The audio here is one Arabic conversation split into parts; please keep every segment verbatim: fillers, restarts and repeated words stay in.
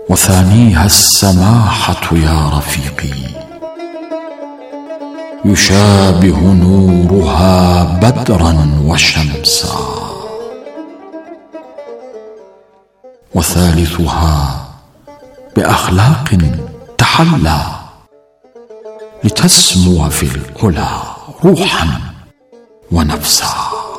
وثانيها السماحة يا رفيقي، يشابه نورها بدرا وشمسا. وثالثها بأخلاق تحلى، لتسمو في العلا روحا ونفسا.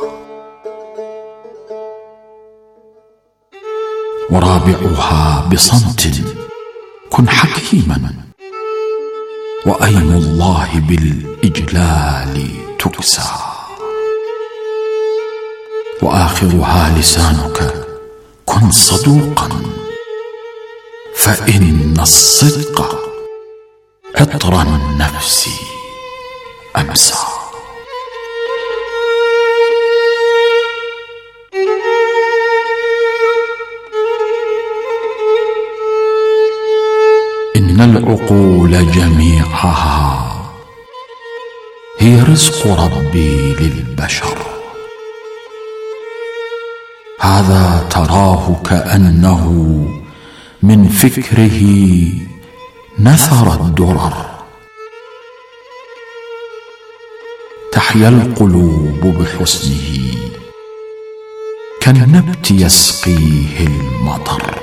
ورابعها بصمت، كن حكيما، وأيم الله بالإجلال تكسى. وآخرها لسانك، كن صدوقا، فإن الصدق عطر النفس أمسى. إن العقول جميعها هي رزق ربي للبشر. هذا تراه كأنه من فكره نثر الدرر. تحيا القلوب بحسنه، كالنبت يسقيه المطر.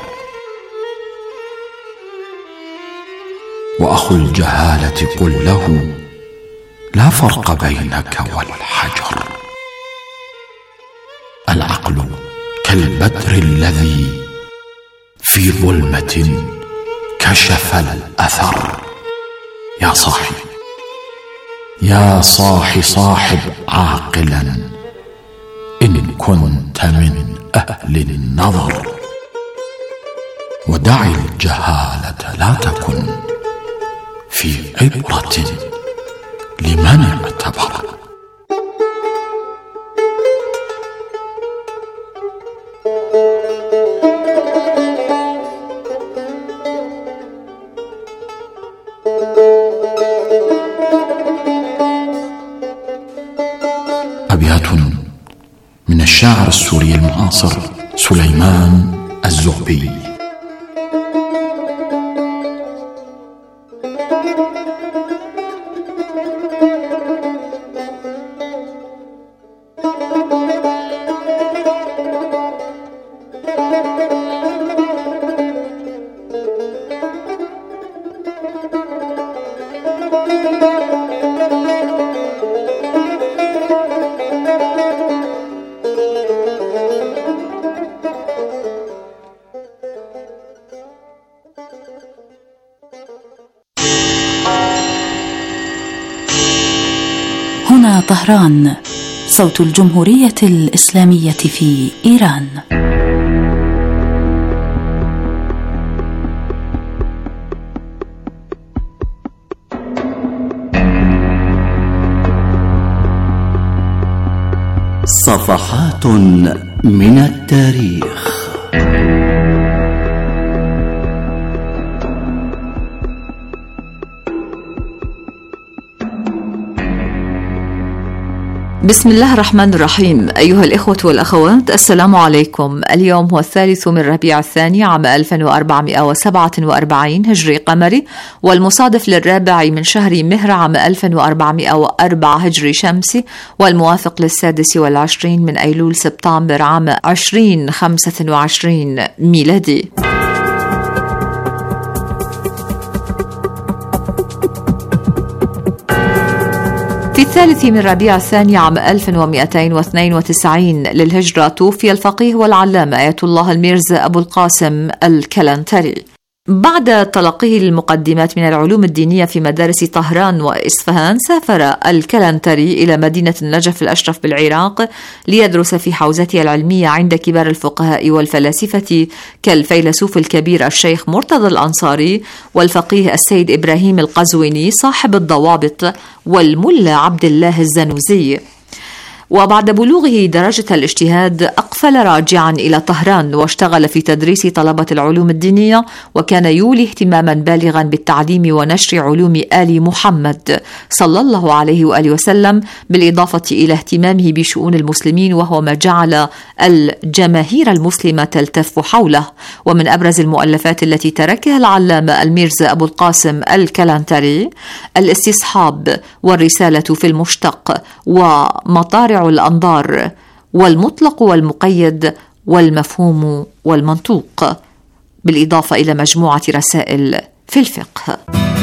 وأخو الجهالة قل له لا فرق بينك والحجر. العقل كالبدر الذي في ظلمة كشف الأثر. يا صاحي يا صاح صاحب عاقلا، إن كنت من أهل النظر. ودع الجهالة لا تكن في عبرة لمن اعتبر. أبيات من الشاعر السوري المعاصر سليمان الزغبي. هنا طهران، صوت الجمهورية الإسلامية في إيران. صفحات من التاريخ. بسم الله الرحمن الرحيم. أيها الإخوة والأخوات، السلام عليكم. اليوم هو الثالث من ربيع الثاني عام ألف وأربعمائة وسبعة وأربعين هجري قمري، والمصادف للرابع من شهر مهر عام ألف وأربعمائة وأربعة هجري شمسي، والموافق للسادس والعشرين من أيلول سبتمبر عام عشرين خمسة وعشرين ميلادي. في الثالث من ربيع الثاني عام ألف ومئتين واثنين وتسعين للهجرة توفي الفقيه والعلامة آية الله الميرزا أبو القاسم الكلنتري. بعد تلقيه المقدمات من العلوم الدينية في مدارس طهران وإصفهان، سافر الكلنتري إلى مدينة النجف الأشرف بالعراق ليدرس في حوزته العلمية عند كبار الفقهاء والفلاسفة كالفيلسوف الكبير الشيخ مرتضى الأنصاري، والفقيه السيد إبراهيم القزويني صاحب الضوابط، والملا عبد الله الزنوزي. وبعد بلوغه درجة الاجتهاد أقفل راجعا إلى طهران واشتغل في تدريس طلبة العلوم الدينية، وكان يولي اهتماما بالغا بالتعليم ونشر علوم آل محمد صلى الله عليه وآله وسلم، بالإضافة إلى اهتمامه بشؤون المسلمين، وهو ما جعل الجماهير المسلمة تلتف حوله. ومن أبرز المؤلفات التي تركها العلامة الميرزا أبو القاسم الكلانتري الاستصحاب والرسالة في المشتق ومطارع الأنظار والمطلق والمقيد والمفهوم والمنطوق، بالإضافة إلى مجموعة رسائل في الفقه.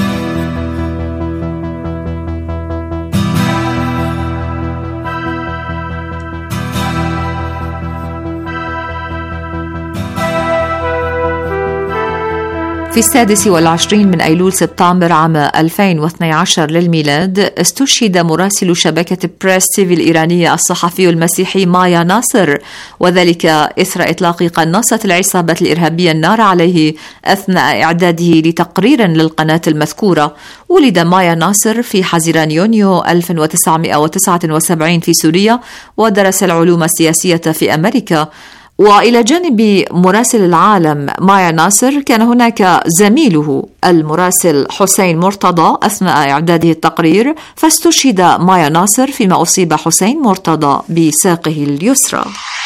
في السادس والعشرين من أيلول سبتمبر عام ألفين واثني عشر للميلاد استشهد مراسل شبكة بريس تي في الإيرانية الصحفي المسيحي مايا ناصر، وذلك إثر إطلاق قناصة العصابة الإرهابية النار عليه أثناء إعداده لتقرير للقناة المذكورة. ولد مايا ناصر في حزيران يونيو ألف وتسعمائة وتسعة وسبعين في سوريا، ودرس العلوم السياسية في أمريكا. وإلى جانب مراسل العالم مايا ناصر كان هناك زميله المراسل حسين مرتضى أثناء إعداده التقرير، فاستشهد مايا ناصر فيما أصيب حسين مرتضى بساقه اليسرى.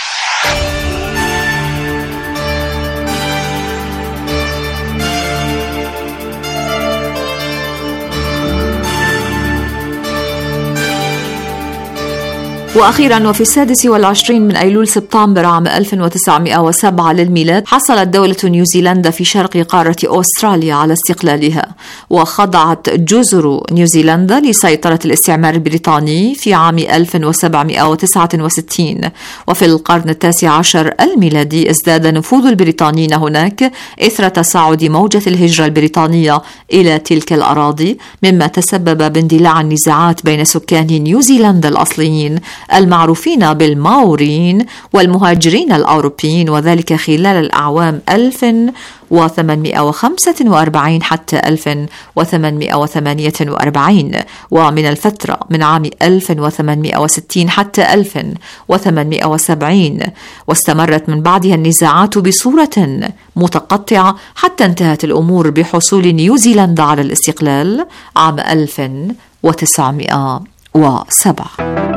وأخيرا وفي السادس والعشرين من أيلول سبتمبر عام ألف وتسعمائة وسبعة للميلاد حصلت دولة نيوزيلندا في شرق قارة أستراليا على استقلالها، وخضعت جزر نيوزيلندا لسيطرة الاستعمار البريطاني في عام ألف وسبعمائة وتسعة وستين. وفي القرن التاسع عشر الميلادي ازداد نفوذ البريطانيين هناك إثر تصاعد موجة الهجرة البريطانية إلى تلك الأراضي، مما تسبب باندلاع النزاعات بين سكان نيوزيلندا الأصليين المعروفين بالماورين والمهاجرين الأوروبيين، وذلك خلال الأعوام ألف وثمانمائة وخمسة وأربعين حتى ألف وثمانمائة وثمانية وأربعين، ومن الفترة من عام ألف وثمانمائة وستين حتى ألف وثمانمائة وسبعين، واستمرت من بعدها النزاعات بصورة متقطعة حتى انتهت الأمور بحصول نيوزيلندا على الاستقلال عام ألف وتسعمائة وسبعة.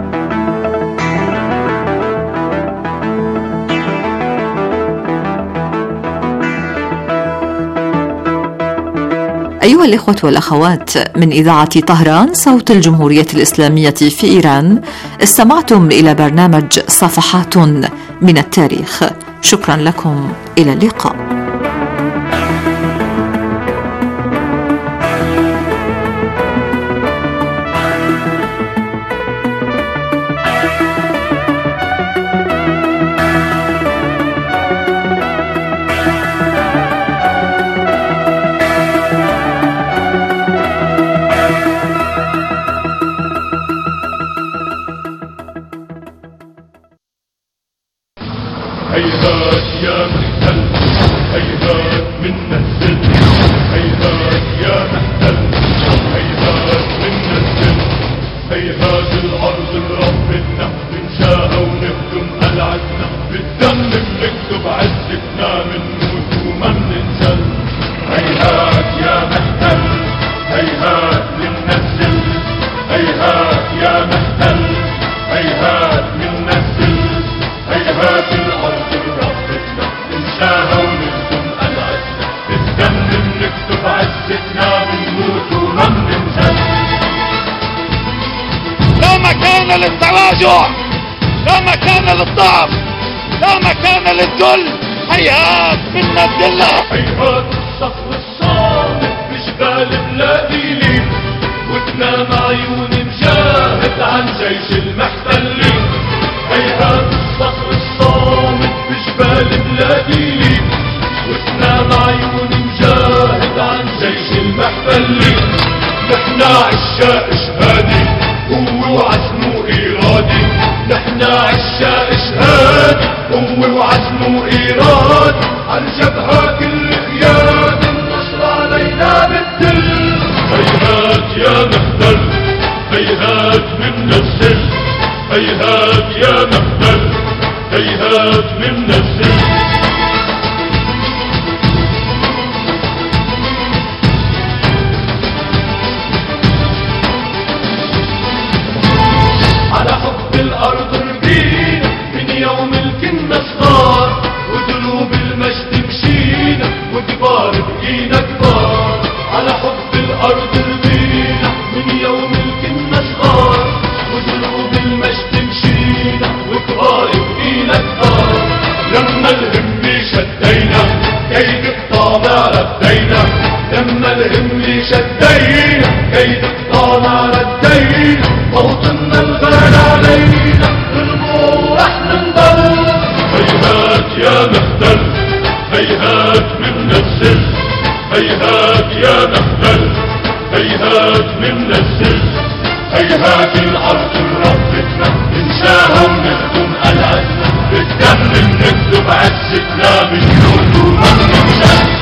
أيها الإخوة والأخوات، من إذاعة طهران صوت الجمهورية الإسلامية في إيران، استمعتم إلى برنامج صفحات من التاريخ. شكرا لكم، إلى اللقاء. هيهات يا محتل، هيهات منا السلم، هيهات يا محتل، هيهات منا السلم، هيهات الأرض لربنا بنشاها ونخدم قلعتنا، بالدم بنكتب عزتنا، منموت وما مننزل. هيهات يا محتل، هيهات منا السلم، هيهات يا محتل، هيهات منا السلم، هيهات الأرض لربنا ننساها ونخدم قلعتنا، بالدم بنكتب عزتنا، بنموت وما بننزل. لا مكان للتراجع، لا مكان للضعف، لا مكان للذل. هيهات منا الذلة. هيهات الصخر الصامت بجبال بلاديلي، وتنام عيوني مشاهد عن جيش المحتلين. هيهات الصخر الصامت بجبال بلاديلي، وتنام عيوني مشاهد عن جيش المحتلين. نحنا عشاق شهادي، هو وعزمه إيرادي. نحنا عشاق شهادي، هو وعزمه إيرادي. عالجبهة كل قياد، النصر علينا بالدل. هيهات يا محتل، هيهات منا السل، هيهات هيهات مننزل. على حب الأرض ربينا من يوم الكنا صغار، وقلوب المجد مشينا وكبار بقينا كبار. على حب الأرض ربينا من يوم الكنا صغار، وقلوب المجد مشينا وكبار بقينا كبار. لما الهم شدينا كيد الطامع ردينا، لما الهم شدينا كيد الطامع ردينا. موطننا الغالي علينا بالمو احنا نضل. هيهات يا مهدل هيهات مننزل، هيهات يا مهدل هيهات مننزل. هيهات الارض ربتنا ننساها ونخدم قلعتنا، بالدم بنكتب عزتنا بنموت وما بننسى.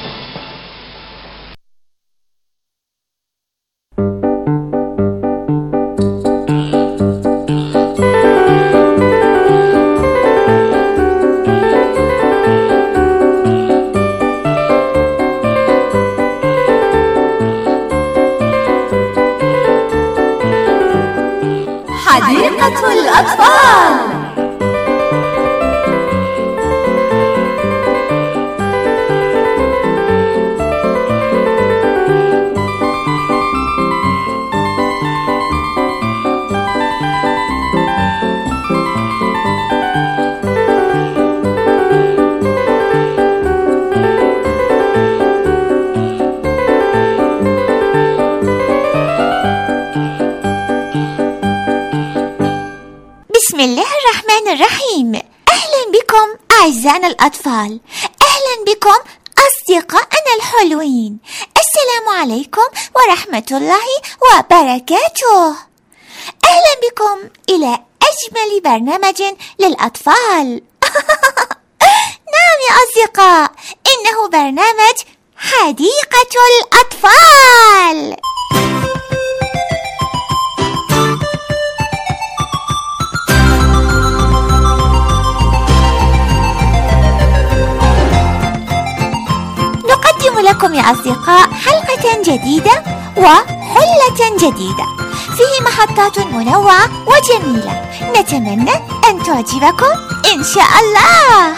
حديقة الأطفال. بسم الله الرحمن الرحيم. أهلا بكم أعزائنا الأطفال، أهلا بكم أصدقائنا الحلوين. السلام عليكم ورحمة الله وبركاته. أهلا بكم إلى أجمل برنامج للأطفال. نعم يا أصدقاء، إنه برنامج حديقة الأطفال. نقدم لكم يا أصدقاء حلقة جديدة وحلة جديدة فيه محطات منوعة وجميلة، نتمنى أن تعجبكم إن شاء الله.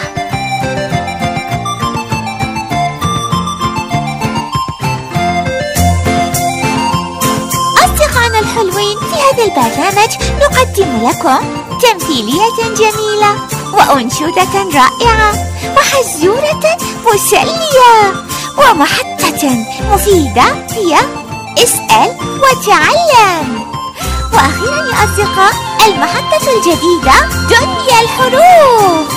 أصدقائنا الحلوين، في هذا البرنامج نقدم لكم تمثيلية جميلة وأنشودة رائعة وحزورة مسلية ومحطة مفيدة هي اسأل وتعلم. وأخيرا يا أصدقاء، المحطة الجديدة دنيا الحروف.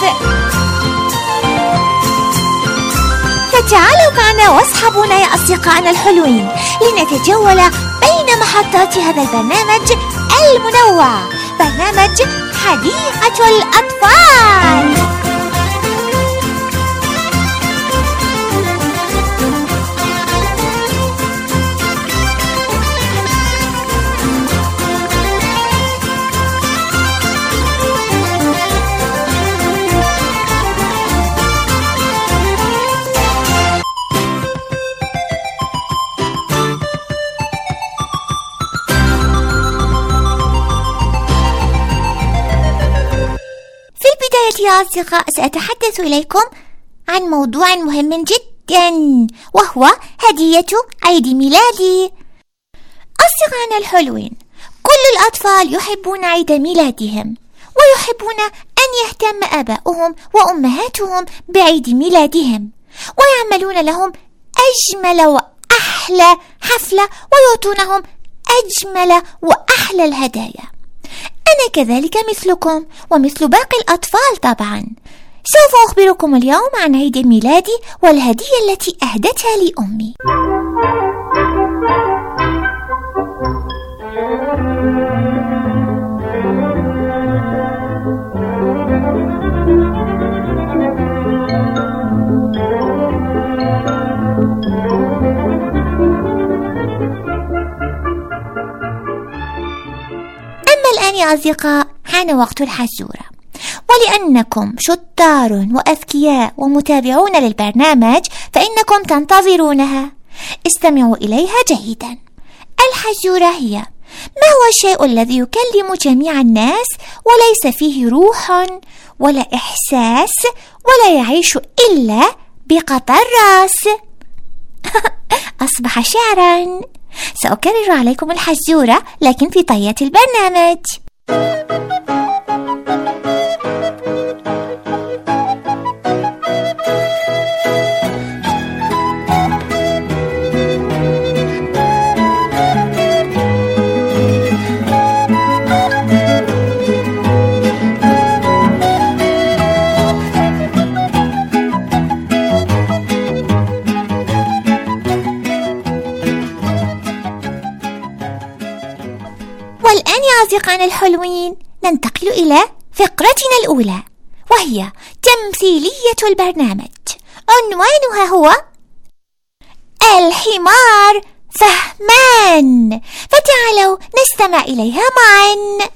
فتعالوا معنا واصحبونا يا أصدقائنا الحلوين لنتجول بين محطات هذا البرنامج المنوع، برنامج حديقة الأطفال. يا أصدقاء، سأتحدث إليكم عن موضوع مهم جدا، وهو هدية عيد ميلادي. أصدقائنا الحلوين، كل الأطفال يحبون عيد ميلادهم، ويحبون أن يهتم آباؤهم وأمهاتهم بعيد ميلادهم، ويعملون لهم أجمل وأحلى حفلة ويعطونهم أجمل وأحلى الهدايا. أنا كذلك مثلكم ومثل باقي الأطفال طبعا. سوف أخبركم اليوم عن عيد ميلادي والهدية التي أهدتها لي أمي. أما الآن يا أصدقاء، حان وقت الحزورة، ولأنكم شطار وأذكياء ومتابعون للبرنامج فإنكم تنتظرونها. استمعوا إليها جيدا. الحزورة هي: ما هو الشيء الذي يكلم جميع الناس وليس فيه روح ولا إحساس ولا يعيش إلا بقطع الرأس؟ أصبح شعرا. سأكرر عليكم الحزورة لكن في طيات البرنامج. والآن يا أصدقائنا الحلوين ننتقل إلى فقرتنا الأولى، وهي تمثيلية البرنامج. عنوانها هو الحمار فهمان، فتعالوا نستمع إليها معا.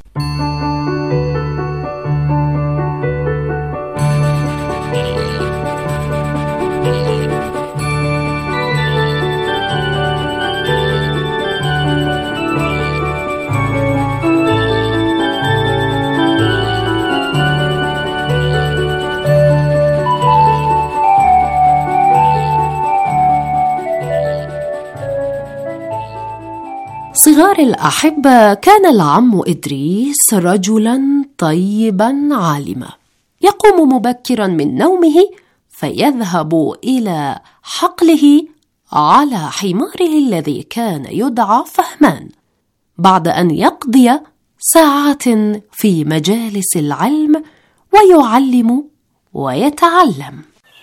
صغار الأحبة، كان العم إدريس رجلا طيبا عالما، يقوم مبكرا من نومه فيذهب إلى حقله على حماره الذي كان يدعى فهمان، بعد أن يقضي ساعات في مجالس العلم ويعلم ويتعلم.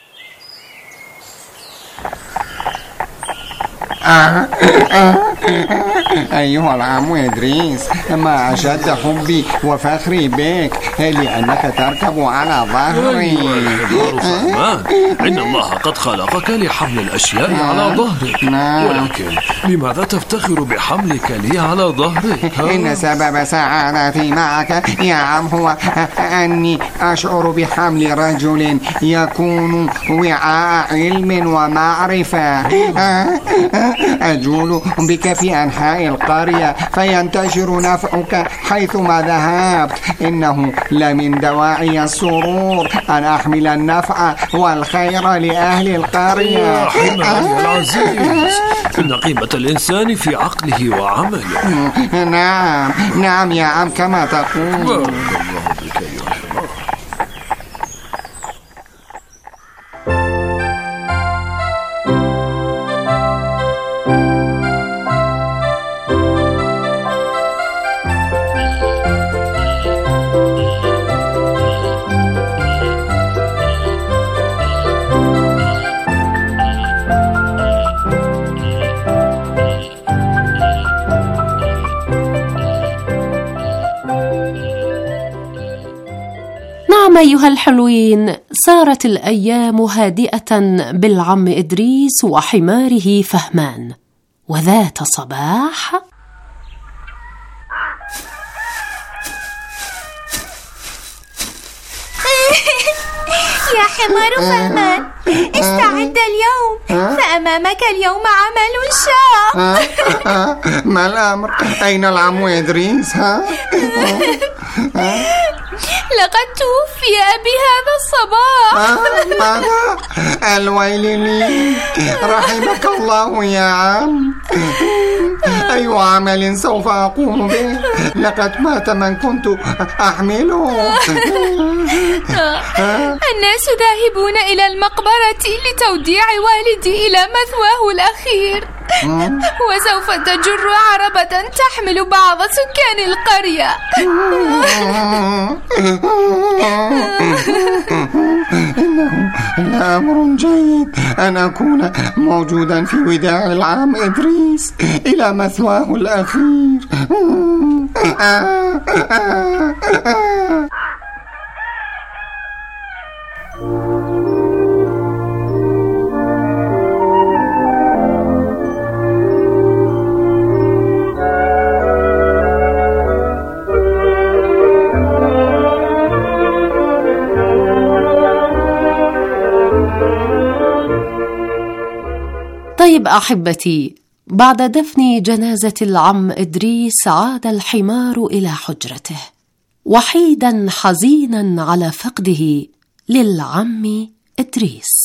آه آه أيها العم إدريس، ما أشد حبي وفخري بك لأنك تركب على ظهري. أيها الحمار فهمان، إن الله قد خلقك لحمل الأشياء آه على ظهرك. نعم. ولكن لماذا تفتخر بحملك لي على ظهرك؟ إن سبب سعادتي معك يا عم هو أني أشعر بحمل رجل يكون وعاء علم ومعرفة. آه أجول بك في أنحاء القرية فينتشر نفعك حيثما ذهبت. إنه لمن دواعي السرور أن أحمل النفع والخير لأهل القرية. يا حماري العزيز، إن قيمة الإنسان في عقله وعمله. نعم نعم يا عم كما تقول. بارك الله بك أيها الحمار. أيها الحلوين، سارت الأيام هادئة بالعم إدريس وحماره فهمان، وذات صباح يا حمار فهمان، استعد اليوم فأمامك اليوم عمل شاق. ما الأمر؟ أين العم إدريس؟ ها؟ لقد توفي أبي هذا الصباح. ماذا؟ الويل لي، رحمك الله يا عم. أي عمل سوف أقوم به؟ لقد مات من كنت أحمله. الناس ذاهبون إلى المقبرة لتوديع والدي إلى مثواه الأخير، وسوف تجر عربة تحمل بعض سكان القرية. إنه لأمر جيد أن أكون موجودا في وداع العام إدريس إلى مثواه الأخير. طيب أحبتي، بعد دفن جنازة العم إدريس عاد الحمار إلى حجرته، وحيدا حزينا على فقده للعم إدريس.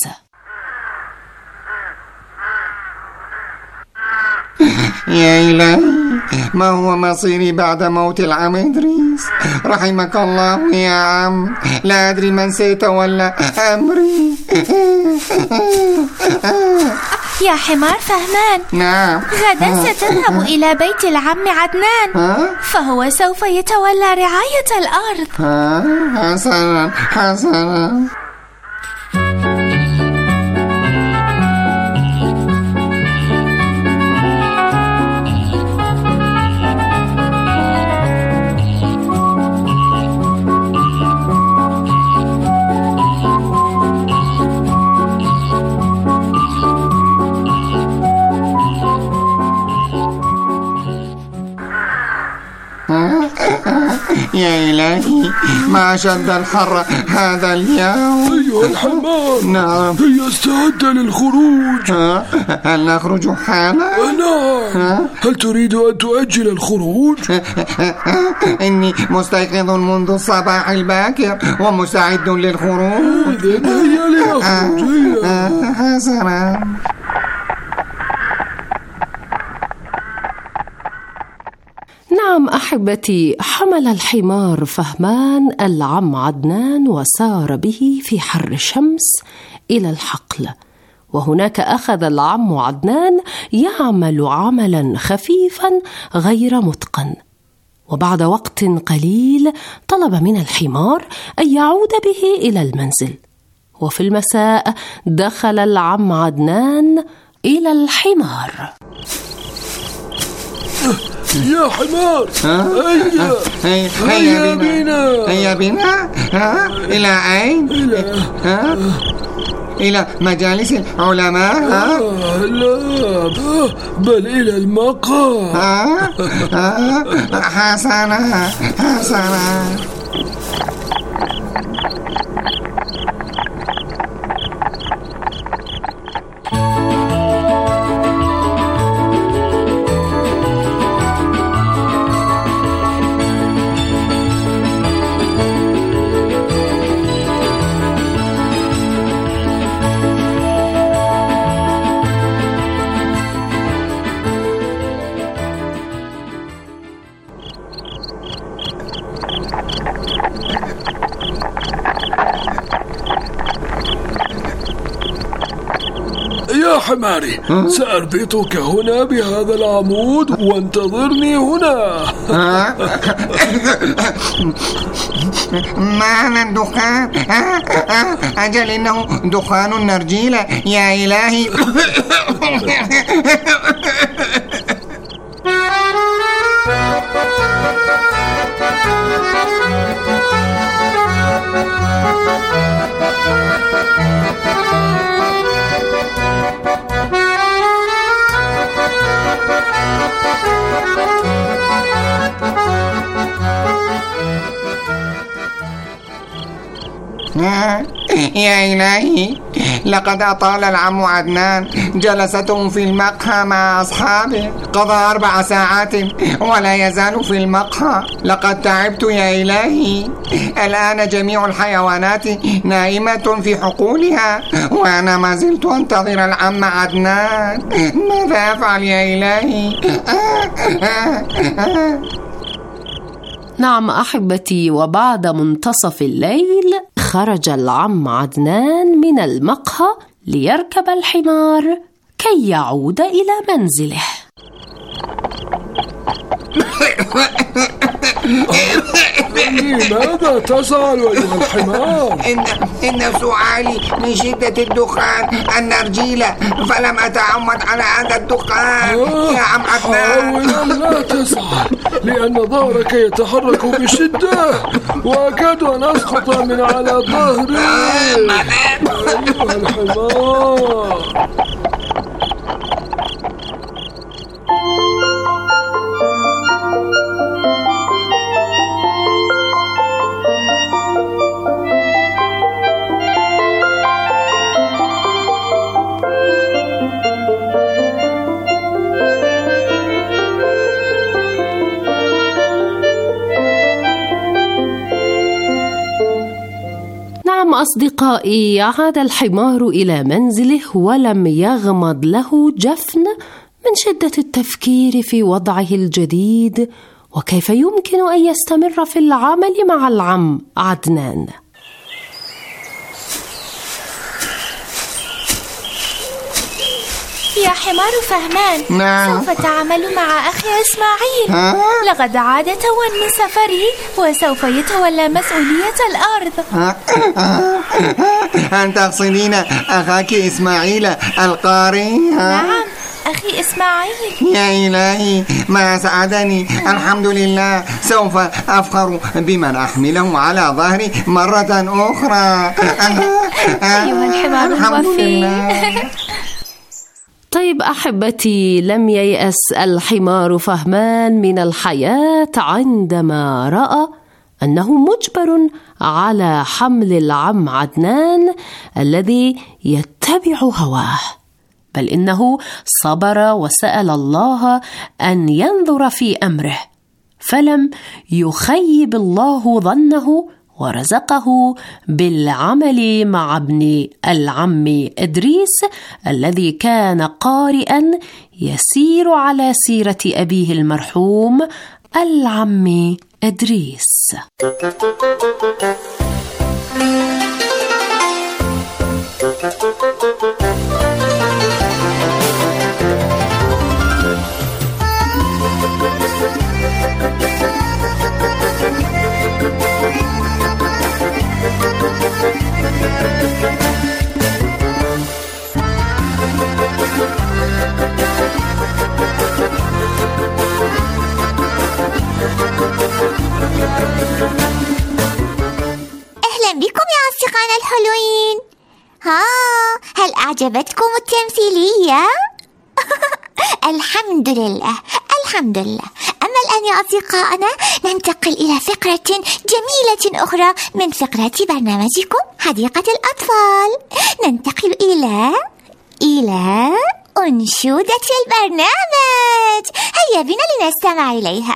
يا إلهي، ما هو مصيري بعد موت العم إدريس؟ رحمك الله يا عم، لا أدري من سيتولى أمري. يا حمار فهمان، نعم، غدا ستذهب إلى بيت العم عدنان، فهو سوف يتولى رعاية الأرض. حسنا حسنا. يا إلهي، ما أشد الحر هذا اليوم. أيها الحمار، نعم، هيا استعد للخروج. هل نخرج حالا؟ نعم. هل تريد أن تؤجل الخروج؟ إني مستيقظ منذ الصباح الباكر ومستعد للخروج. إذن هيا لنخرج. حسنا. نعم أحبتي، حمل الحمار فهمان العم عدنان وسار به في حر الشمس إلى الحقل، وهناك أخذ العم عدنان يعمل عملا خفيفا غير متقن. وبعد وقت قليل طلب من الحمار أن يعود به إلى المنزل. وفي المساء دخل العم عدنان إلى الحمار. يا حمار، هيا هيا هيا بنا. هيا بنا. ها؟ إلى أين؟ ها؟ إلى مجالس العلماء؟ ها؟ لا، بل إلى المقهى. ها؟ ها؟ حسنا حسنا. يا حماري، سأربطك هنا بهذا العمود وانتظرني هنا. معنى الدخان؟ أجل إنه دخان النرجيلة. يا إلهي. يا إلهي، لقد أطال العم عدنان جلسته في المقهى مع أصحابه، قضى أربع ساعات ولا يزال في المقهى. لقد تعبت يا إلهي. الآن جميع الحيوانات نائمة في حقولها وأنا ما زلت أنتظر العم عدنان. ماذا أفعل يا إلهي؟ نعم أحبتي، وبعد منتصف الليل خرج العم عدنان من المقهى ليركب الحمار كي يعود إلى منزله. لماذا تزعل أيها الحمار؟ إن, إن سعالي من شدة الدخان النرجيلة، فلم أتعمد على هذا الدخان. آه، يا عم عدنان، حاول أن لا تزعل، لأن ظهرك يتحرك بشدة وأكاد أن أسقط من على ظهري. أيها الحمار. أصدقائي، عاد الحمار إلى منزله ولم يغمض له جفن من شدة التفكير في وضعه الجديد وكيف يمكن أن يستمر في العمل مع العم عدنان. يا حمار فهمان، نعم. سوف تعمل مع أخي إسماعيل. ها؟ لقد عاد توا من سفره وسوف يتولى مسؤولية الأرض. أن تقصدين أخاك إسماعيل القاري؟ نعم، أخي إسماعيل. يا إلهي ما سعدني. الحمد لله، سوف أفخر بمن أحمله على ظهري مرة أخرى. أيها الحمار الوفي. طيب أحبتي، لم ييأس الحمار فهمان من الحياة عندما رأى أنه مجبر على حمل العم عدنان الذي يتبع هواه، بل إنه صبر وسأل الله أن ينظر في أمره، فلم يخيب الله ظنه ورزقه بالعمل مع ابن العم إدريس الذي كان قارئا يسير على سيرة أبيه المرحوم العم إدريس. أهلا بكم يا أصدقائنا الحلوين. ها، هل أعجبتكم التمثيلية؟ الحمد لله الحمد لله. أما الآن يا أصدقائنا ننتقل إلى فقرة جميلة أخرى من فقرات برنامجكم حديقة الأطفال. ننتقل إلى إلى أنشودة البرنامج. هيا بنا لنستمع إليها.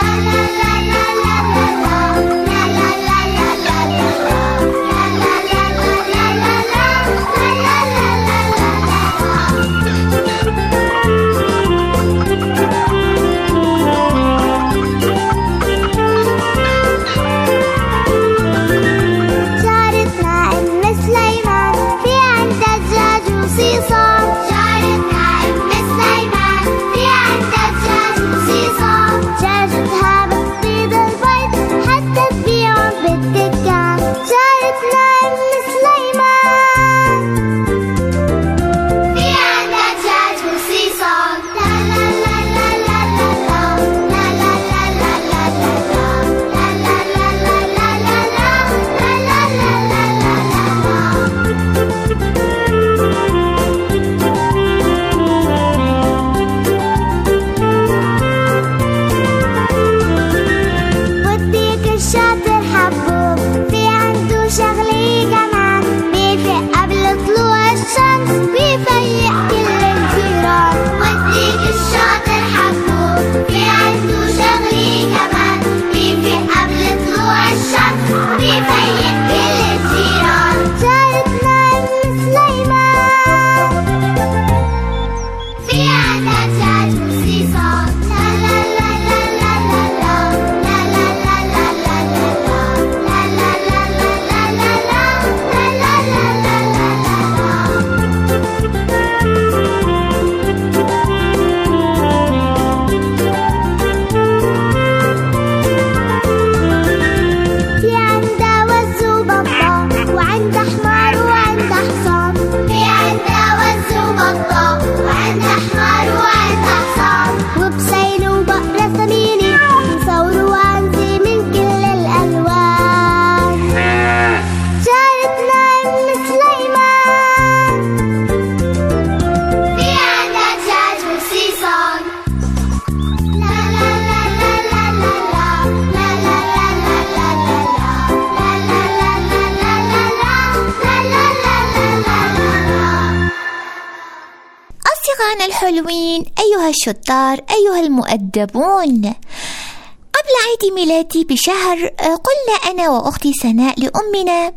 الحلوين، أيها الشطار، أيها المؤدبون، قبل عيد ميلادي بشهر قلنا أنا وأختي سناء لأمنا: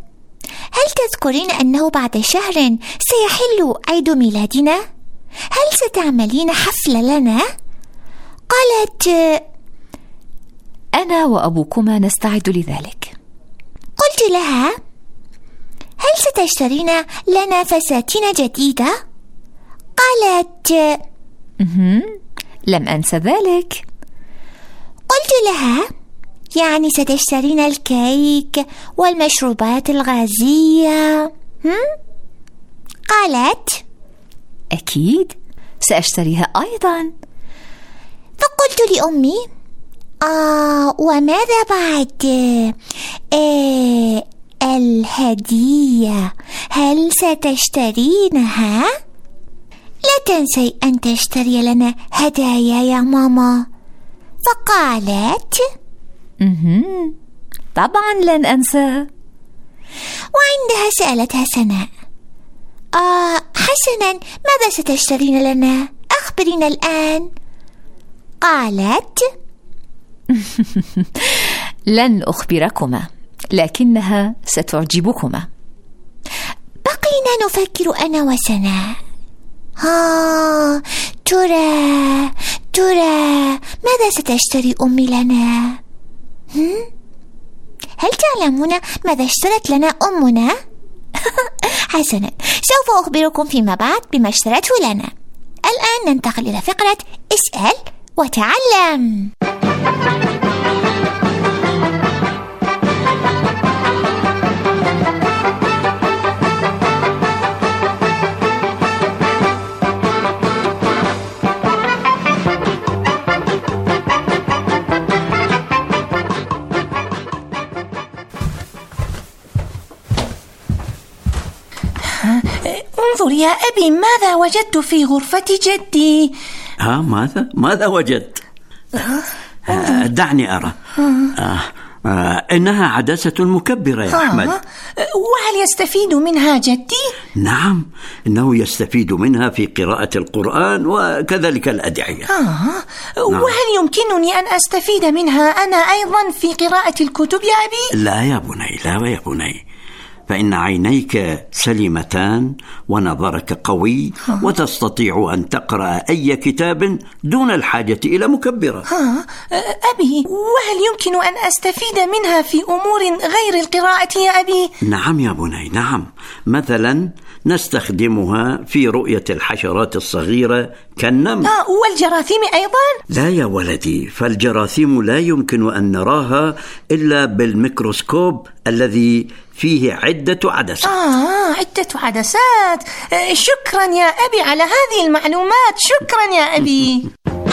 هل تذكرين أنه بعد شهر سيحل عيد ميلادنا؟ هل ستعملين حفلة لنا؟ قالت: أنا وأبوكما نستعد لذلك. قلت لها: هل ستشترين لنا فساتين جديدة؟ قالت: لم أنس ذلك. قلت لها: يعني ستشترين الكيك والمشروبات الغازية؟ هم؟ قالت: أكيد سأشتريها أيضا. فقلت لأمي: آه وماذا بعد؟ آه الهدية، هل ستشترينها؟ لا تنسي أن تشتري لنا هدايا يا ماما. فقالت: مهم. طبعا لن أنسى. وعندها سألتها سناء: آه حسنا، ماذا ستشترين لنا؟ أخبرينا الآن. قالت: لن أخبركما، لكنها ستعجبكما. بقينا نفكر أنا وسناء. ها ترى ترى ماذا ستشتري أمي لنا؟ هم؟ هل تعلمون ماذا اشترت لنا أمنا؟ حسنا، سوف أخبركم فيما بعد بما اشترته لنا. الآن ننتقل إلى فقرة اسأل وتعلم. انظر يا أبي، ماذا وجدت في غرفة جدي؟ ها ماذا؟ ماذا وجدت؟ آه دعني أرى. آه آه إنها عدسة مكبرة يا أحمد. وهل يستفيد منها جدي؟ نعم، إنه يستفيد منها في قراءة القرآن وكذلك الأدعية. آه. نعم. وهل يمكنني أن أستفيد منها أنا أيضا في قراءة الكتب يا أبي؟ لا يا بني، لا يا بني، فإن عينيك سليمتان ونظرك قوي وتستطيع أن تقرأ أي كتاب دون الحاجة إلى مكبرة. ها أبي، وهل يمكن أن أستفيد منها في أمور غير القراءة يا أبي؟ نعم يا بني، نعم. مثلا نستخدمها في رؤية الحشرات الصغيرة كالنمل. آه والجراثيم أيضا؟ لا يا ولدي، فالجراثيم لا يمكن أن نراها إلا بالميكروسكوب الذي فيه عدة عدسات. آه عدة عدسات. آه شكرا يا أبي على هذه المعلومات، شكرا يا أبي.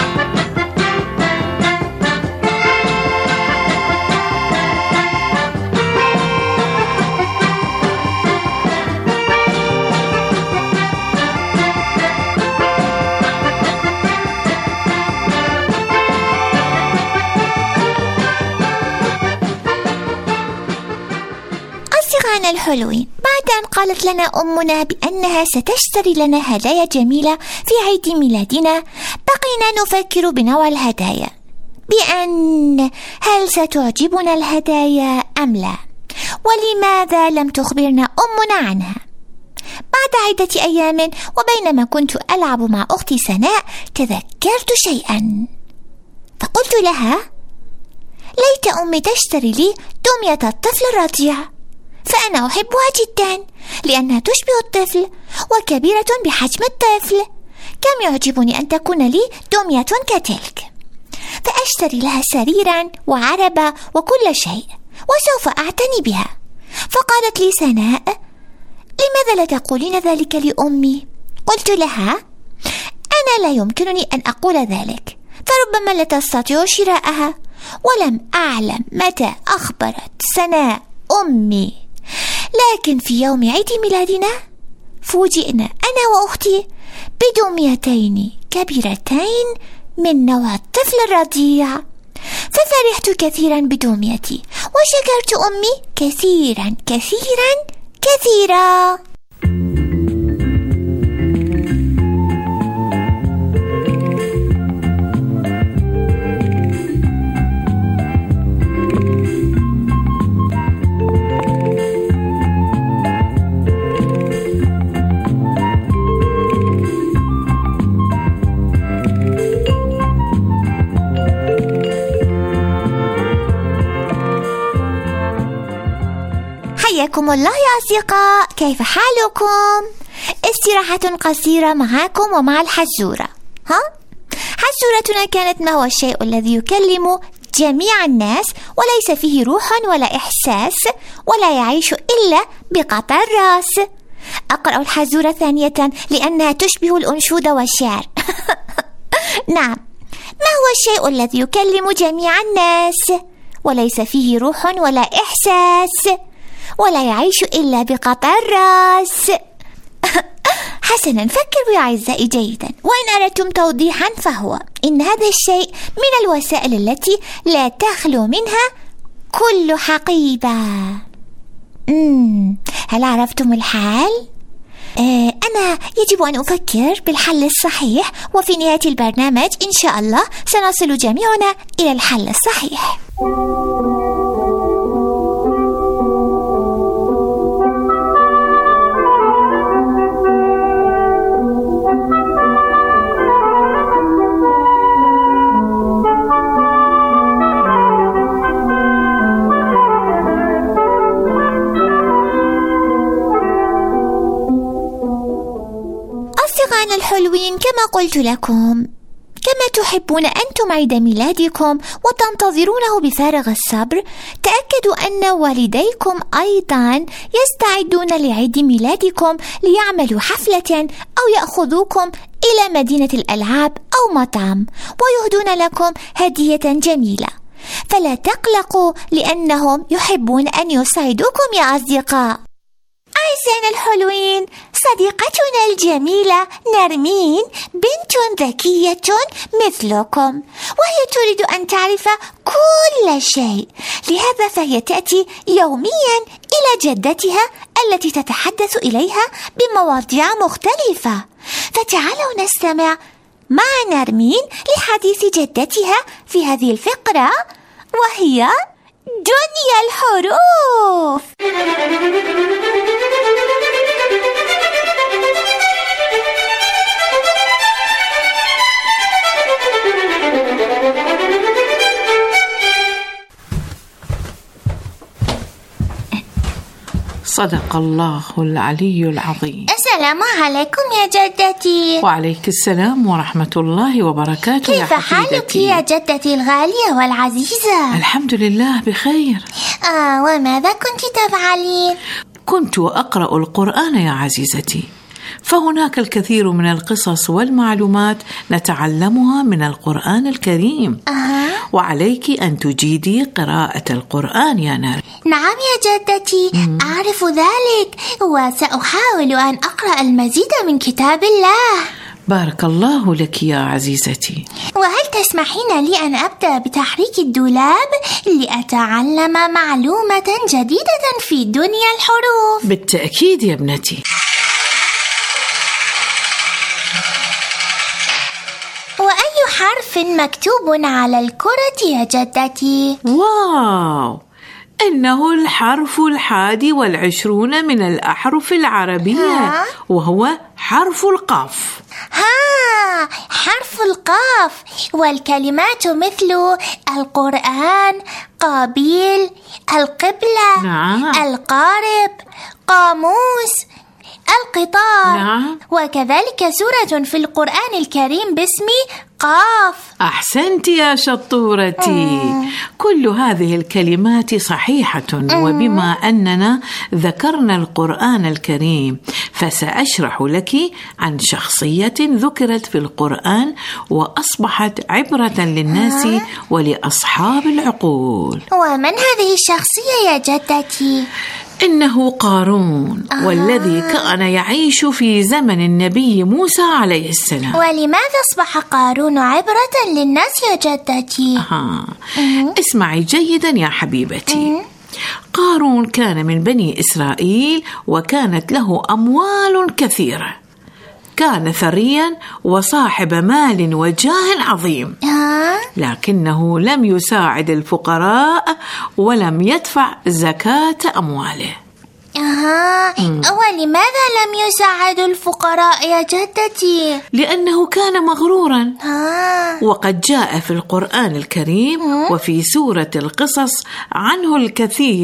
أصدقائنا الحلوين، بعد أن قالت لنا أمنا بأنها ستشتري لنا هدايا جميلة في عيد ميلادنا، بقينا نفكر بنوع الهدايا، بأن هل ستعجبنا الهدايا أم لا، ولماذا لم تخبرنا أمنا عنها. بعد عدة أيام وبينما كنت ألعب مع أختي سناء تذكرت شيئا، فقلت لها: ليت أمي تشتري لي دمية الطفل الرضيع، فأنا أحبها جدا لأنها تشبه الطفل وكبيرة بحجم الطفل. كم يعجبني أن تكون لي دمية كتلك، فأشتري لها سريرا وعربة وكل شيء، وسوف أعتني بها. فقالت لي سناء: لماذا لا تقولين ذلك لأمي؟ قلت لها: أنا لا يمكنني أن أقول ذلك، فربما لا تستطيع شراءها. ولم أعلم متى أخبرت سناء أمي، لكن في يوم عيد ميلادنا فوجئنا أنا وأختي بدميتين كبيرتين من نوع الطفل الرضيع، ففرحت كثيرا بدميتي وشكرت أمي كثيرا كثيرا كثيرا. حياكم الله يا أصدقاء، كيف حالكم؟ استراحة قصيرة معكم ومع الحزورة. ها؟ حزورتنا كانت ما هو الشيء الذي يكلم جميع الناس وليس فيه روح ولا إحساس ولا يعيش إلا بقطع الرأس. أقرأ الحزورة ثانية لأنها تشبه الأنشودة والشعر. نعم، ما هو الشيء الذي يكلم جميع الناس وليس فيه روح ولا إحساس ولا يعيش إلا بقطع الرأس؟ حسنا، فكروا يا أعزائي جيدا، وإن أردتم توضيحا فهو إن هذا الشيء من الوسائل التي لا تخلو منها كل حقيبة. مم. هل عرفتم الحال؟ آه أنا يجب أن أفكر بالحل الصحيح، وفي نهاية البرنامج إن شاء الله سنصل جميعنا إلى الحل الصحيح. أصدقائنا الحلوين، كما قلت لكم، كما تحبون أنتم عيد ميلادكم وتنتظرونه بفارغ الصبر، تأكدوا أن والديكم أيضا يستعدون لعيد ميلادكم ليعملوا حفلة أو يأخذوكم إلى مدينة الألعاب أو مطعم ويهدون لكم هدية جميلة. فلا تقلقوا لأنهم يحبون أن يسعدوكم يا أصدقاء. أعزائنا الحلوين، صديقتنا الجميلة نرمين بنت ذكية مثلكم، وهي تريد أن تعرف كل شيء، لهذا فهي تأتي يوميا إلى جدتها التي تتحدث إليها بمواضيع مختلفة. فتعالوا نستمع مع نرمين لحديث جدتها في هذه الفقرة، وهي دنيا الحروف. صدق الله العلي العظيم. السلام عليكم يا جدتي. وعليك السلام ورحمة الله وبركاته. كيف حالك يا جدتي الغالية والعزيزة؟ الحمد لله بخير. آه وماذا كنت تفعلين؟ كنت أقرأ القرآن يا عزيزتي، فهناك الكثير من القصص والمعلومات نتعلمها من القرآن الكريم. أه. وعليك أن تجيدي قراءة القرآن يا نار. نعم يا جدتي، مم. أعرف ذلك، وسأحاول أن أقرأ المزيد من كتاب الله. بارك الله لك يا عزيزتي. وهل تسمحين لي أن أبدأ بتحريك الدولاب لأتعلم معلومة جديدة في دنيا الحروف؟ بالتأكيد يا ابنتي. وأي حرف مكتوب على الكرة يا جدتي؟ واو، إنه الحرف الحادي والعشرون من الأحرف العربية. ها؟ وهو حرف القاف. ها، حرف القاف. والكلمات مثل القرآن، قابيل، القبلة، نعم. القارب، قاموس، القطار. نعم. وكذلك سورة في القرآن الكريم باسم قاف. أحسنت يا شطورتي. مم. كل هذه الكلمات صحيحة. مم. وبما أننا ذكرنا القرآن الكريم فسأشرح لك عن شخصية ذكرت في القرآن وأصبحت عبرة للناس آه. ولأصحاب العقول. ومن هذه الشخصية يا جدتي؟ إنه قارون. آه. والذي كان يعيش في زمن النبي موسى عليه السلام. ولماذا أصبح قارون عبرة للناس يا جدتي؟ آه. اسمعي جيدا يا حبيبتي. آه. قارون كان من بني إسرائيل وكانت له أموال كثيرة، كان ثريا وصاحب مال وجاه عظيم. آه. لكنه لم يساعد الفقراء ولم يدفع زكاة أمواله. آه. ولماذا لم يساعد الفقراء يا جدتي؟ لأنه كان مغرورا. آه. وقد جاء في القرآن الكريم وفي سورة القصص عنه الكثير.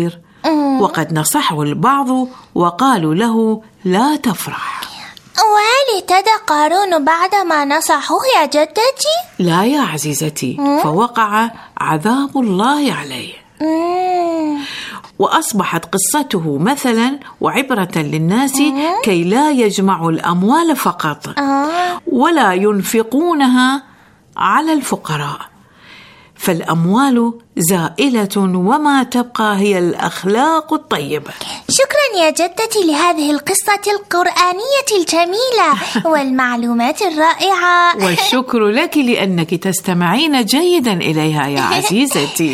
وقد نصحه البعض وقالوا له لا تفرح. وهل اهتدى قارون بعدما نصحوه يا جدتي؟ لا يا عزيزتي، فوقع عذاب الله عليه. مم. وأصبحت قصته مثلا وعبرة للناس كي لا يجمعوا الأموال فقط ولا ينفقونها على الفقراء، فالأموال زائلة وما تبقى هي الأخلاق الطيبة. شكرا يا جدتي لهذه القصة القرآنية الجميلة والمعلومات الرائعة. والشكر لك لأنك تستمعين جيدا إليها يا عزيزتي.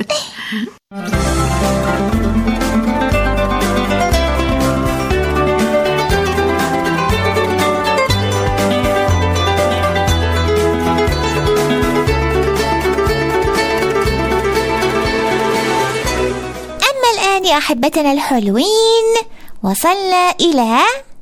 يا أحبتنا الحلوين، وصلنا إلى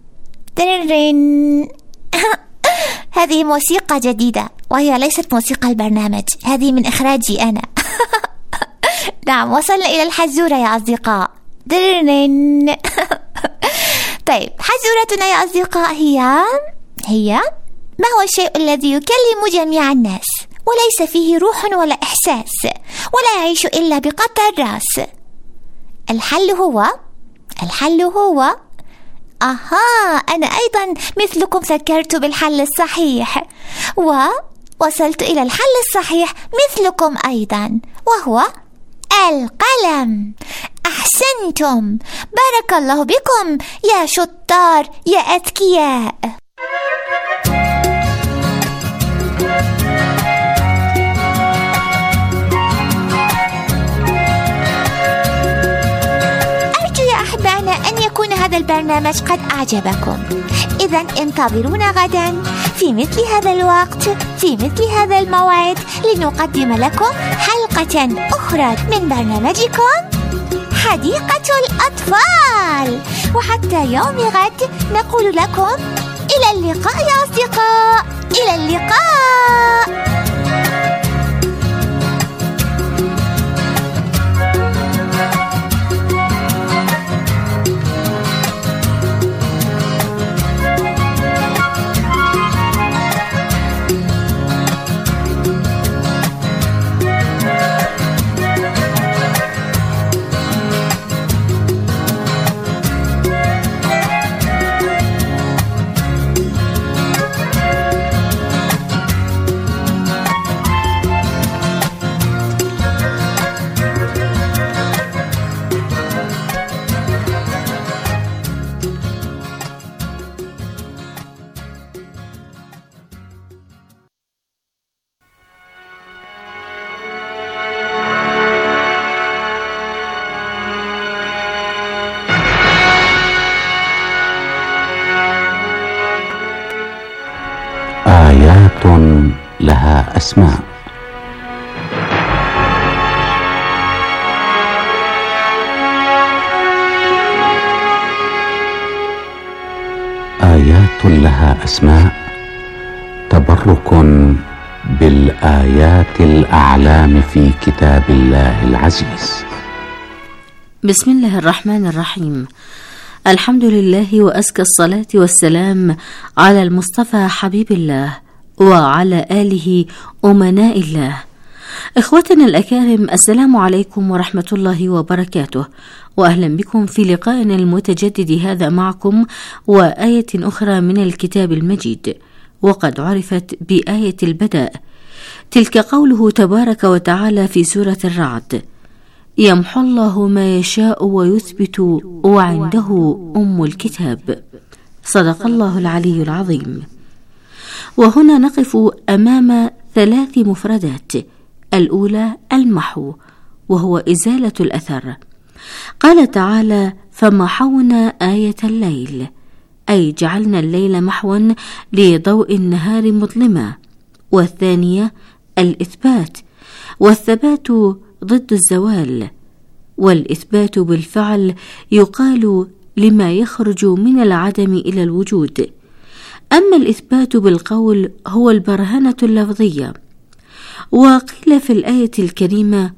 ترن. هذه موسيقى جديدة وهي ليست موسيقى البرنامج، هذه من إخراجي أنا. نعم، وصلنا إلى الحزورة يا أصدقاء. ترن. طيب، حزورتنا يا أصدقاء هي هي ما هو الشيء الذي يكلم جميع الناس وليس فيه روح ولا إحساس ولا يعيش إلا بقطع الرأس؟ الحل هو الحل هو أها أنا أيضا مثلكم فكرت بالحل الصحيح ووصلت إلى الحل الصحيح مثلكم أيضا، وهو القلم. أحسنتم، بارك الله بكم يا شطار يا أذكياء. يكون هذا البرنامج قد أعجبكم. إذن انتظرونا غدا في مثل هذا الوقت في مثل هذا الموعد لنقدم لكم حلقة أخرى من برنامجكم حديقة الأطفال. وحتى يوم غد نقول لكم إلى اللقاء يا أصدقاء، إلى اللقاء. آيات لها أسماء. آيات لها أسماء تبرك بالآيات الأعلام في كتاب الله العزيز. بسم الله الرحمن الرحيم. الحمد لله وأزكى الصلاة والسلام على المصطفى حبيب الله وعلى آله أمناء الله. إخوتنا الأكارم، السلام عليكم ورحمة الله وبركاته، وأهلا بكم في لقائنا المتجدد هذا معكم وآية أخرى من الكتاب المجيد، وقد عرفت بآية البدء. تلك قوله تبارك وتعالى في سورة الرعد: يمحو الله ما يشاء ويثبت وعنده أم الكتاب. صدق الله العلي العظيم. وهنا نقف أمام ثلاث مفردات. الأولى المحو، وهو إزالة الأثر. قال تعالى: فمحونا آية الليل، أي جعلنا الليل محوا لضوء النهار مظلما. والثانية الإثبات، والثبات ضد الزوال، والإثبات بالفعل يقال لما يخرج من العدم إلى الوجود. أما الإثبات بالقول هو البرهنة اللفظية. وقيل في الآية الكريمة: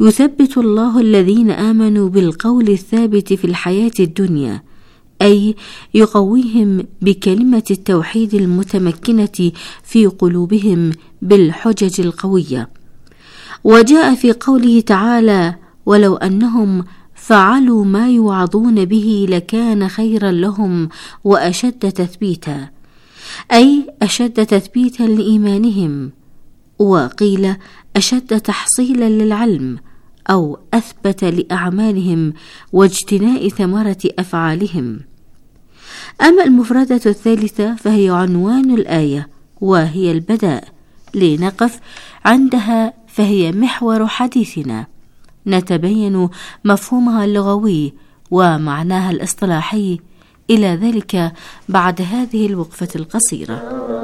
يثبت الله الذين آمنوا بالقول الثابت في الحياة الدنيا، أي يقويهم بكلمة التوحيد المتمكنة في قلوبهم بالحجج القوية. وجاء في قوله تعالى: ولو أنهم فعلوا ما يوعظون به لكان خيرا لهم وأشد تثبيتا، أي أشد تثبيتا لإيمانهم، وقيل أشد تحصيلا للعلم، أو أثبت لأعمالهم واجتناء ثمرة أفعالهم. أما المفردة الثالثة فهي عنوان الآية، وهي البداء، لنقف عندها فهي محور حديثنا، نتبين مفهومها اللغوي ومعناها الاصطلاحي إلى ذلك بعد هذه الوقفة القصيرة.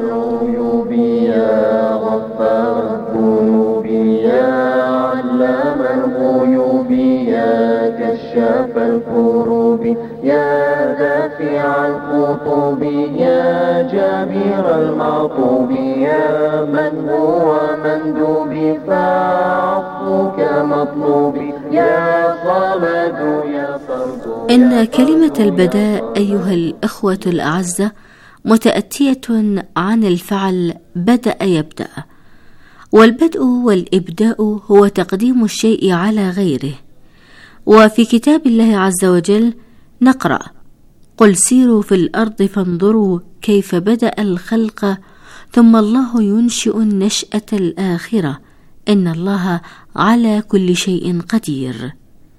يا غفار الذنوب يا علام الغيوب يا كشاف الكروب يا دافع الخطوب يا جابر المعطوب يا من هو مندوب فعفوك مطلوب يا صمد يا فرد. إن كلمة البداء أيها الأخوة الأعزة متأتية عن الفعل بدأ يبدأ، والبدء والإبداء هو تقديم الشيء على غيره. وفي كتاب الله عز وجل نقرأ: قل سيروا في الأرض فانظروا كيف بدأ الخلق ثم الله ينشئ النشأة الآخرة إن الله على كل شيء قدير.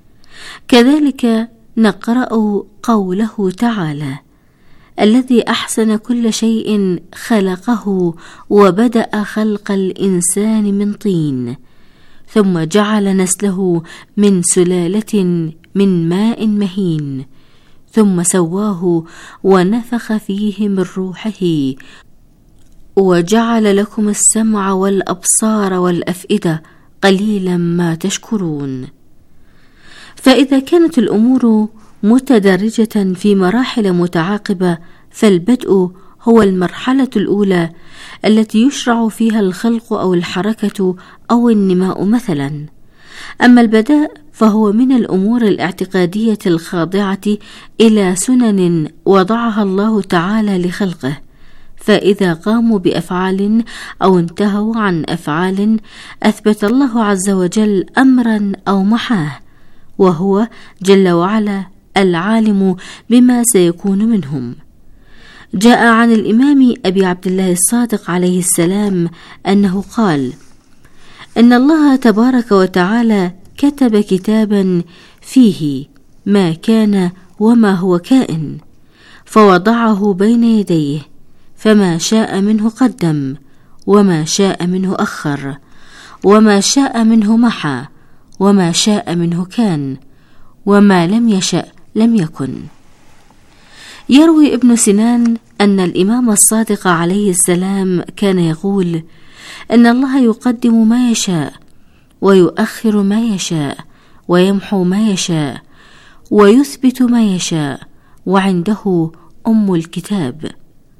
كذلك نقرأ قوله تعالى: الذي أحسن كل شيء خلقه وبدأ خلق الإنسان من طين ثم جعل نسله من سلالة من ماء مهين ثم سواه ونفخ فيه من روحه وجعل لكم السمع والأبصار والأفئدة قليلا ما تشكرون. فإذا كانت الأمور متدرجة في مراحل متعاقبة، فالبدء هو المرحلة الأولى التي يشرع فيها الخلق أو الحركة أو النماء مثلا. أما البداء فهو من الأمور الاعتقادية الخاضعة إلى سنن وضعها الله تعالى لخلقه، فإذا قاموا بأفعال أو انتهوا عن أفعال أثبت الله عز وجل أمرا أو محاه، وهو جل وعلا العالم بما سيكون منهم. جاء عن الإمام أبي عبد الله الصادق عليه السلام أنه قال: إن الله تبارك وتعالى كتب كتابا فيه ما كان وما هو كائن، فوضعه بين يديه، فما شاء منه قدم وما شاء منه أخر وما شاء منه محى وما شاء منه كان وما لم يشأ لم يكن. يروي ابن سنان أن الإمام الصادق عليه السلام كان يقول: إن الله يقدم ما يشاء ويؤخر ما يشاء ويمحو ما يشاء ويثبت ما يشاء وعنده أم الكتاب.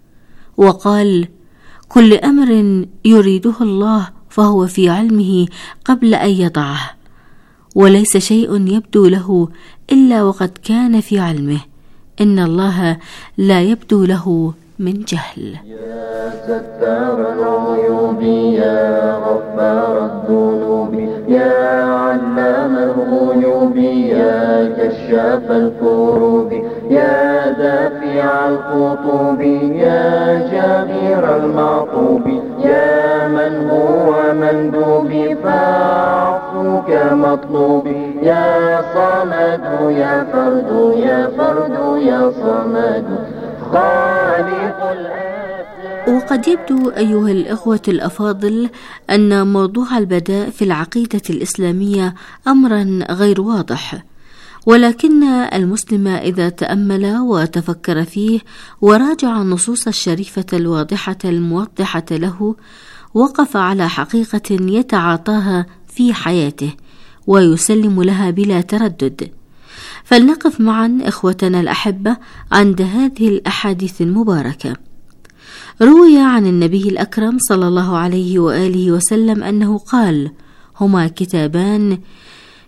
وقال: كل أمر يريده الله فهو في علمه قبل أن يضعه، وليس شيء يبدو له إلا وقد كان في علمه، إن الله لا يبدو له من جهل. يا ستار العيوب يا غفار الذنوب يا علام الغيوب يا كشاف الكروب يا دافع الخطوب يا جابر المعطوب يا من هو مندوب فعفوك مطلوب يا صمد يا فرد يا فرد يا صمد خالق الآخر. وقد يبدو أيها الأخوة الأفاضل أن موضوع البداء في العقيدة الإسلامية أمرا غير واضح، ولكن المسلم إذا تأمل وتفكر فيه وراجع النصوص الشريفة الواضحة الموضحة له وقف على حقيقة يتعاطاها في حياته ويسلم لها بلا تردد. فلنقف معا إخوتنا الأحبة عند هذه الأحاديث المباركة. روي عن النبي الأكرم صلى الله عليه وآله وسلم أنه قال: هما كتابان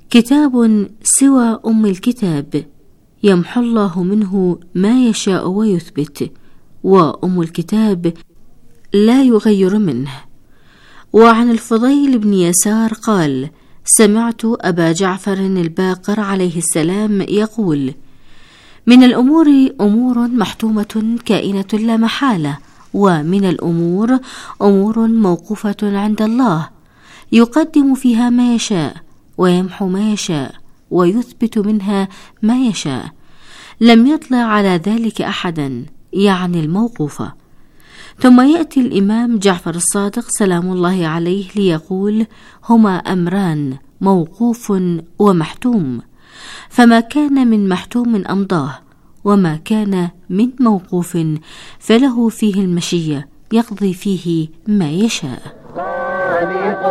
كتاب سوى أم الكتاب يمحو الله منه ما يشاء ويثبت، وأم الكتاب لا يغير منه. وعن الفضيل بن يسار قال: سمعت أبا جعفر الباقر عليه السلام يقول: من الأمور أمور محتومة كائنة لا محالة، ومن الأمور أمور موقوفة عند الله يقدم فيها ما يشاء ويمحو ما يشاء ويثبت منها ما يشاء، لم يطلع على ذلك أحدا، يعني الموقوفة. ثم يأتي الإمام جعفر الصادق سلام الله عليه ليقول: هما أمران، موقوف ومحتوم، فما كان من محتوم أمضاه، وما كان من موقوف فله فيه المشية يقضي فيه ما يشاء. خالق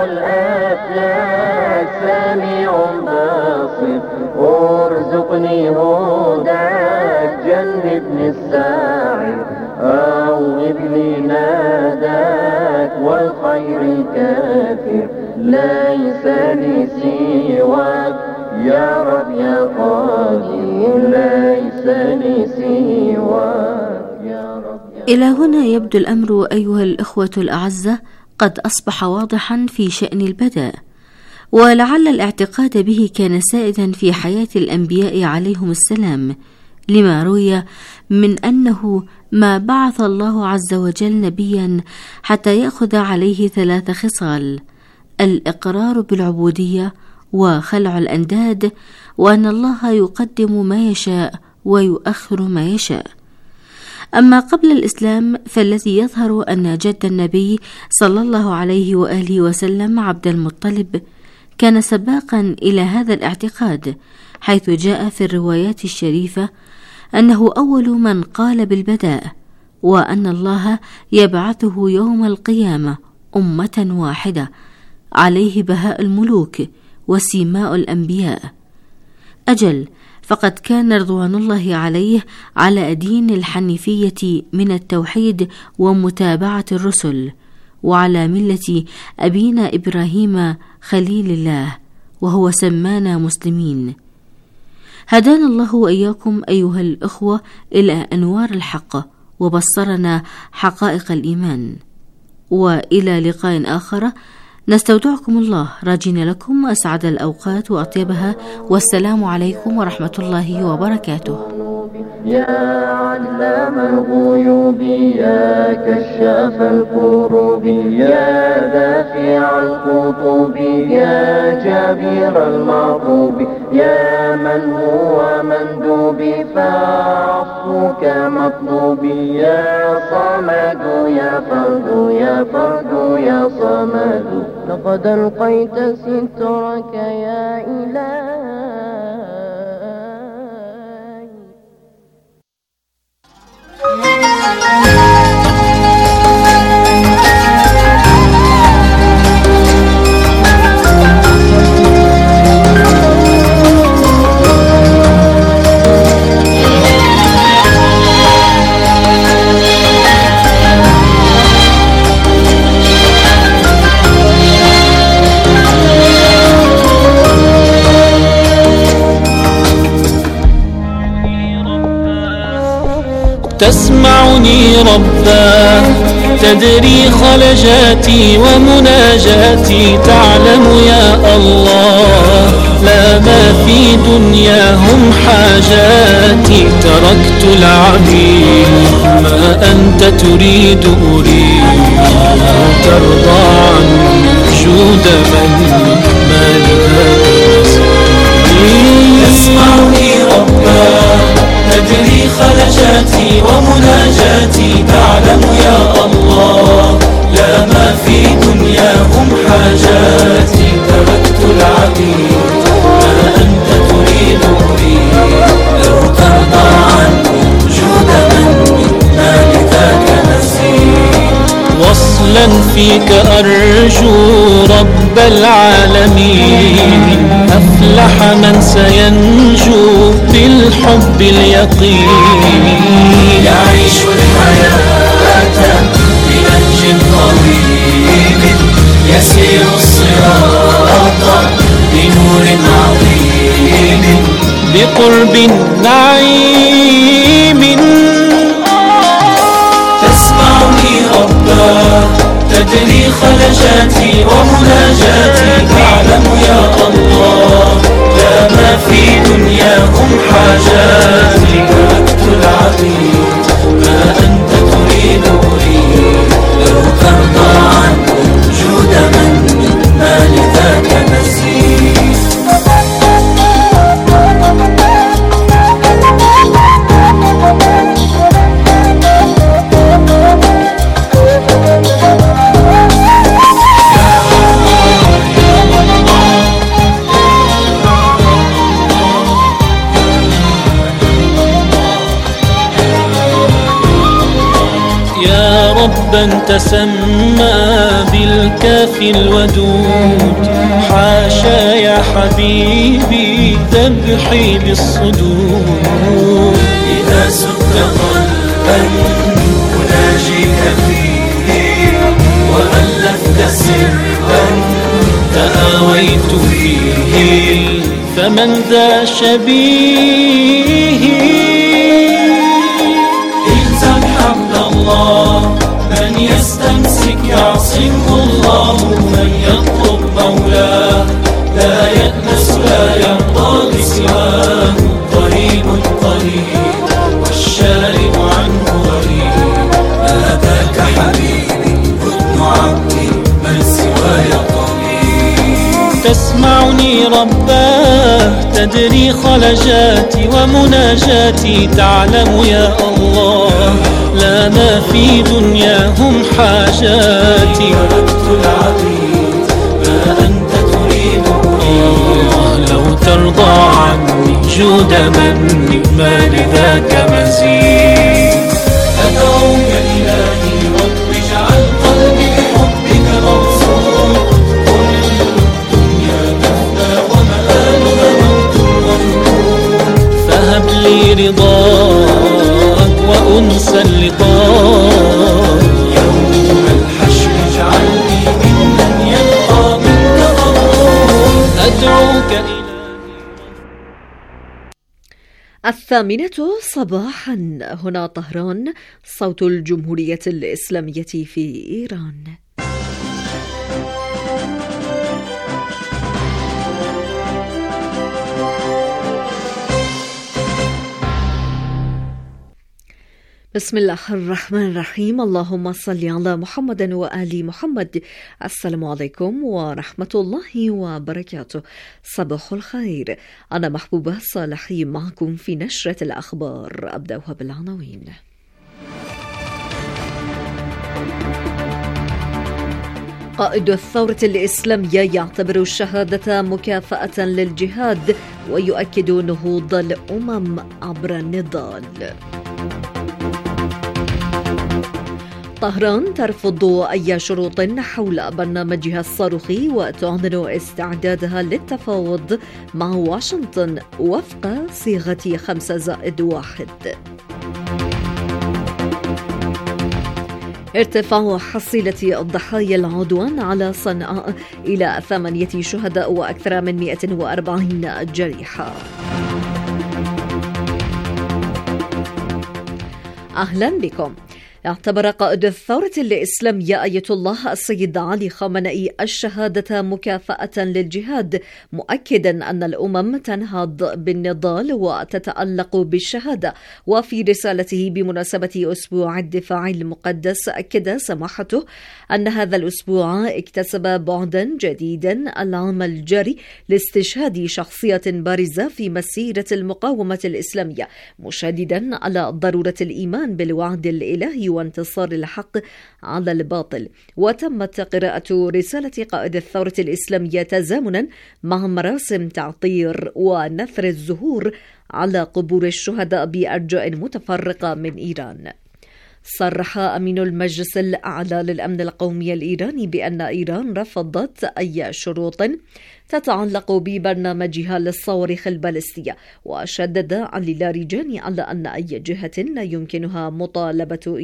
الأفلاك سميع بصير، ارزقني هداك جنبني السعي، أوغب لي ناداك والخير كافر، ليس لي سواك يا رب يا قادر، ليس لي سواك يا رب يا. إلى هنا يبدو الأمر أيها الإخوة الأعزة قد أصبح واضحا في شأن البدء، ولعل الاعتقاد به كان سائدا في حياة الأنبياء عليهم السلام، لما روي من أنه ما بعث الله عز وجل نبيا حتى يأخذ عليه ثلاث خصال: الإقرار بالعبودية، وخلع الأنداد، وأن الله يقدم ما يشاء ويؤخر ما يشاء. أما قبل الإسلام فالذي يظهر أن جد النبي صلى الله عليه وآله وسلم عبد المطلب كان سباقا إلى هذا الاعتقاد، حيث جاء في الروايات الشريفة أنه أول من قال بالبداء، وأن الله يبعثه يوم القيامة أمة واحدة عليه بهاء الملوك وسيماء الأنبياء. أجل، فقد كان رضوان الله عليه على دين الحنيفية من التوحيد ومتابعة الرسل، وعلى ملة أبينا إبراهيم خليل الله، وهو سمانا مسلمين. هدانا الله وإياكم أيها الأخوة إلى أنوار الحق، وبصرنا حقائق الإيمان. وإلى لقاء آخر، نستودعكم الله، راجين لكم أسعد الأوقات وأطيبها، والسلام عليكم ورحمة الله وبركاته. يا علام الغيوب يا كشاف الكروب يا دافع الخطوب يا جابر المعروب يا من هو مندوب فعفوك مطلوب يا صمد يا فرد يا فرد يا صمد لقد ألقيت سترك يا إلهي. تسمعني رباه، تدري خلجاتي ومناجاتي، تعلم يا الله لا ما في دنياهم حاجاتي، تركت العبيد ما أنت تريد أريد، ترضى عني جود من ما لهذا تسمعني رباه، تدري خلجاتي ومناجاتي، تعلم يا الله لا ما في دنياهم حاجاتي، تركت العبيد ما أنت تريد أريد، لو ترضى عني وجود من ما لذاك نسيت. وصلا فيك أرجو رب العالمين، أفلح من سينجو بالحب اليقين، يعيش الحياة بنهج طويل، يسير الصراط بنور عظيم. قرب نعيم. تسمعني رباه تدري خلجاتي ومناجاتي، تعلم يا الله لا ما في دنياهم حاجاتي. تركت العبيد ما أنت تريد أريد، لو ترضى عنه جود من ما لذاك مزيد. ربا تسمى بالكافي الودود، حاشا يا حبيبي ذبحي بالصدور. إذا سبت قلبا أناجيك فيه، وألفت سرا تآويت فيه، فمن ذا شبيه؟ الزم حبل الله، من يستمسك يعصمه الله، من يطلب مولاه لا يأنس لا يرضى بسواه. قريب قريب والشارب عنه غريب، هذاك حبيبي حضن عبدي من سواي طبيب. تسمعني رباه تدري خلجاتي ومناجاتي، تعلم يا الله لا ما في دنياهم حاجاتي. تركت العبيد ما أنت تريد أريد، لو ترضى عني جود مني ما لذاك مزيد. أدعوك إلهي رب اجعل قلبي بحبك موصول، كل الدنيا تفنى ومآلها موت ومنون، فهب لي رضاك وأنسى اللقاء. يوم الحشر اجعلني ممن يلقى منك ضرور، أدعوك إلى الثامنة صباحا. هنا طهران، صوت الجمهورية الإسلامية في إيران. بسم الله الرحمن الرحيم. اللهم صل على محمد وآل محمد. السلام عليكم ورحمة الله وبركاته. صباح الخير. أنا محبوبة صالحي معكم في نشرة الأخبار. أبدأها بالعناوين. قائد الثورة الإسلامية يعتبر الشهادة مكافأة للجهاد، ويؤكد نهوض الأمم عبر النضال. طهران ترفض أي شروط حول برنامجها الصاروخي، وتعلن استعدادها للتفاوض مع واشنطن وفق صيغة خمسة زائد واحد. ارتفاع حصيلة الضحايا العدوان على صنعاء إلى ثمانية شهداء وأكثر من مئة وأربعين جريحة. أهلا بكم. اعتبر قائد الثورة الإسلامية آية الله السيد علي خامنئي الشهادة مكافأة للجهاد، مؤكدا أن الأمم تنهض بالنضال وتتألق بالشهادة. وفي رسالته بمناسبة أسبوع الدفاع المقدس أكد سماحته أن هذا الأسبوع اكتسب بعدا جديدا العام الجاري لاستشهاد شخصية بارزة في مسيرة المقاومة الإسلامية، مشددا على ضرورة الإيمان بالوعد الإلهي وانتصار الحق على الباطل. وتمت قراءة رسالة قائد الثورة الإسلامية تزامنا مع مراسم تعطير ونثر الزهور على قبور الشهداء بأرجاء متفرقة من إيران. صرح أمين المجلس الأعلى للأمن القومي الإيراني بأن إيران رفضت أي شروط تتعلق ببرنامجها للصواريخ البالستية، وشدد علي لاریجانی على أن أي جهة لا يمكنها مطالبة